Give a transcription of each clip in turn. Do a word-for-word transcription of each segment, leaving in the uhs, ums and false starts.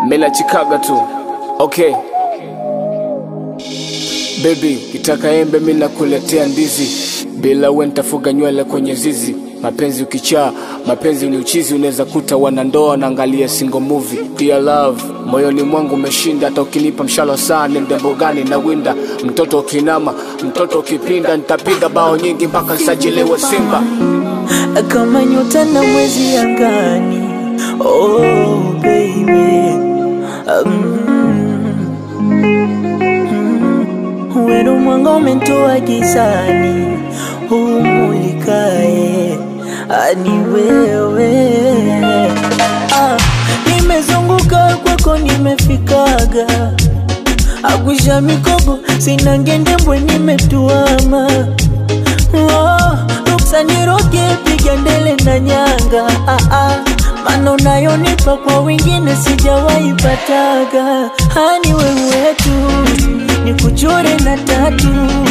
Mela Chicago tu. Okay baby, kitaka embe mimi nakuletea ndizi. Bila wewe nitafuga nywele kwenye zizi. Mapenzi ukichaa, mapenzi ni uchizi. Unaweza kuta wanandoa na angalia single movie. Dear love, moyoni mwangu umeshinda. Hata ukinipa mshalo sana ndembo gani na winda. Mtoto ukinama, mtoto ukipinda, nitapiga bao nyingi mpaka nisajiliwe Simba. Kama nyota na mwezi angani. Oh baby, um, wenu mwanga umentoa gizani, umulikae ani wewe. Ah, nimezunguka kwako nimefikaga, agwisha mikogo sina ngendembwe nimetuama. Oh, ruksa niroke piga ndele na nyanga. Ah, ah, mano nayo nipa kwa wengine sijawahi pataga. Hani wewe tu nikuchore na tatu.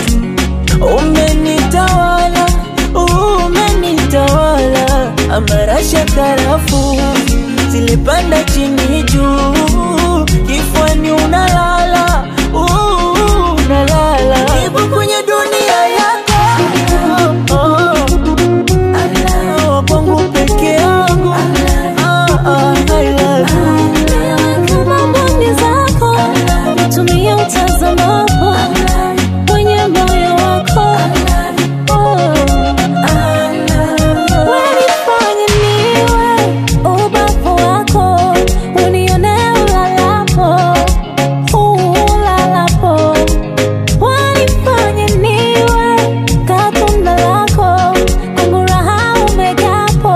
Umenitawala, umenitawala. Amarasha karafu zilipanda chini juu. Kifuani unalala, unalala. Nipo kwenye dunia yako, oh, oh. Allah, kwangu peke yangu. Ah, ah, I love you. Kama mboni zako nitumie utazamapo kwenye moyo wako. Wanifanye niwe ubavu wako, unione ulalapo, ulalapo. Wanifanye niwe katunda lako, kwangu raha umegapo,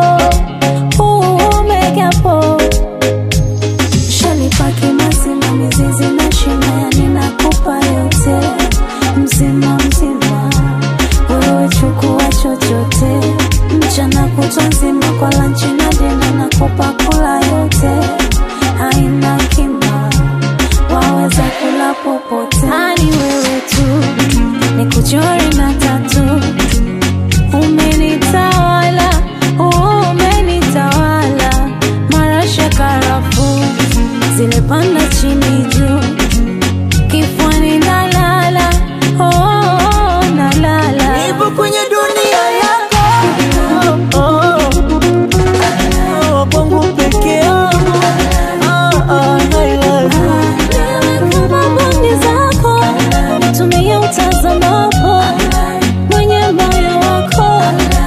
umegapo. Shanipaki mazima mizizi na shina, ninakupa yote mzima mzima. Wewe chukua chochote, mchana kutwa nzima kwa lunch na dinner nakupa kula yote. Haina kima, waweza kula popote. Hani wewe tu nikuchore na tatu. Umenitawala, umenitawala. Marasha karafu zilipanda chini juu. Kifuani nalala, oh, nalala. Nipo kwenye dunia yako, oh, oh. Allah, kwangu peke yangu. Ah, ah, I love you. Kama mboni zako nitumie utazamapo mwenye moyo wako.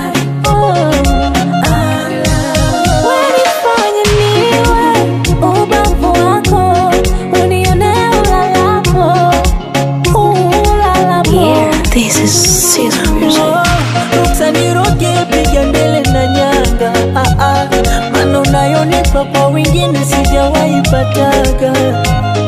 Wanifanye niwe ubavu wako, unione ulalapo, ulalapo. This is Caesar music. Ruksa niroke piga ndele na nyanga. Ah, ah, mano nayo nipa kwa wengine sijawahi pataga.